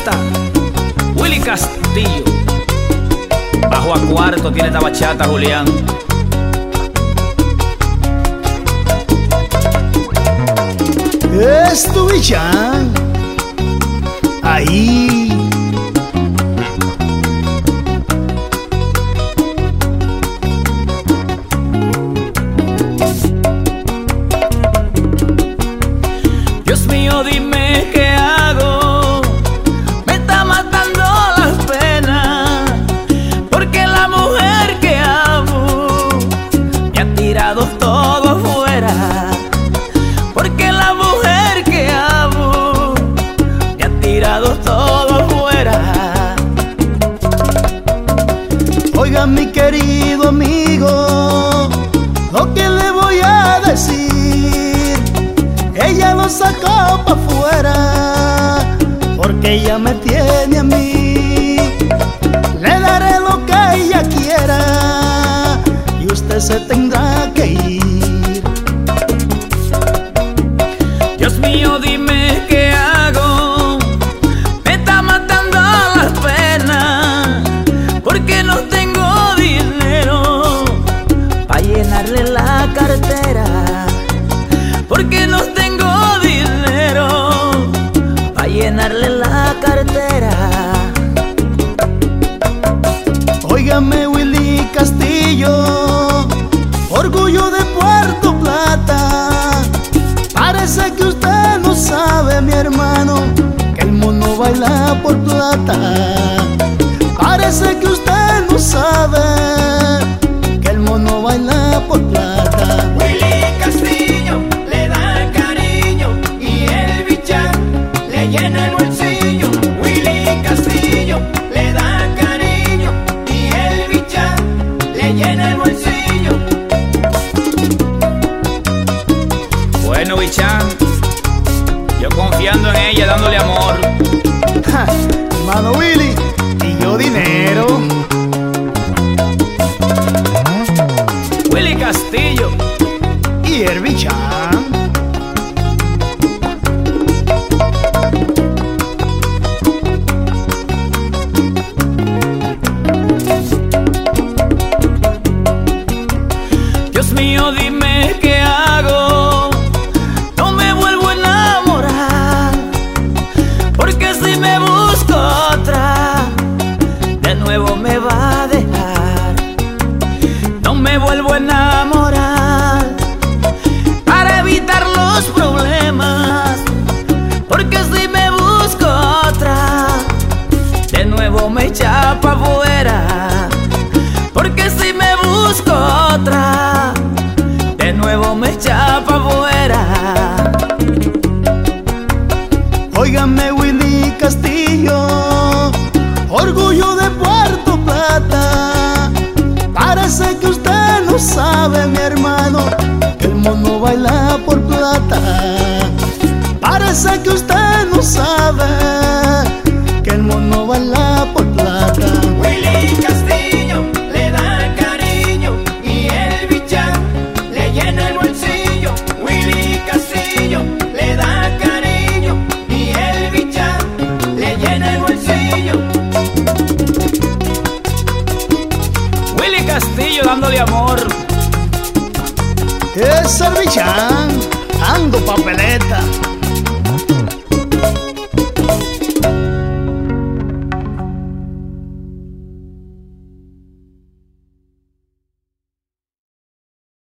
artista Willy Castillo. Bajo a cuarto tiene esta bachata Julián. Es tu Bichán. Ahí. Dios mío, dime qué hago. Me está matando las penas, porque la mujer que amo me ha tirado todo afuera. Porque la mujer que amo me ha tirado todo afuera. Oiga, mi querido amigo, lo que le voy a decir. Ella lo sacó pa' afuera, porque ella me tiene a mí. Le daré lo que ella quiera y usted se tendrá que ir. Dios mío, dime qué hago. Me está matando las penas, porque no tengo dinero pa' llenarle la cartera. Porque no tengo dinero pa' llenarle la cartera. Óigame, Willy Castillo, orgullo de Puerto Plata. Parece que usted no sabe, mi hermano, que el mono baila por plata. Parece que usted no sabe que el mono baila por plata. Willy Castillo le da cariño y el Bichán le llena el bolsillo. Willy Castillo le da cariño y el Bichán le llena el bolsillo. Bueno, Bichán, yo confiando en ella, dándole amor. Ja, hermano Willy, y yo dinero. Willy Castillo Y el Bichán. Dios mío, dime qué hago. No me vuelvo a enamorar, porque si me busco otra, de nuevo me va a dejar. No me vuelvo a enamorar para evitar los problemas, porque si me busco otra, de nuevo me echa pa' afuera. Porque si me busco otra, de nuevo me echa pa' afuera. Óigame, Willy Castillo, orgullo de Puerto Plata. Parece que usted no sabe, mi hermano, que el mono baila por plata. Parece que usted no sabe que el mono baila por plata. Willy Castillo le da cariño y el Bichán le llena el bolsillo. Willy Castillo le da cariño y el Bichán le llena el bolsillo. Willy Castillo dándole amor. Es el Bichán, ando papeleta.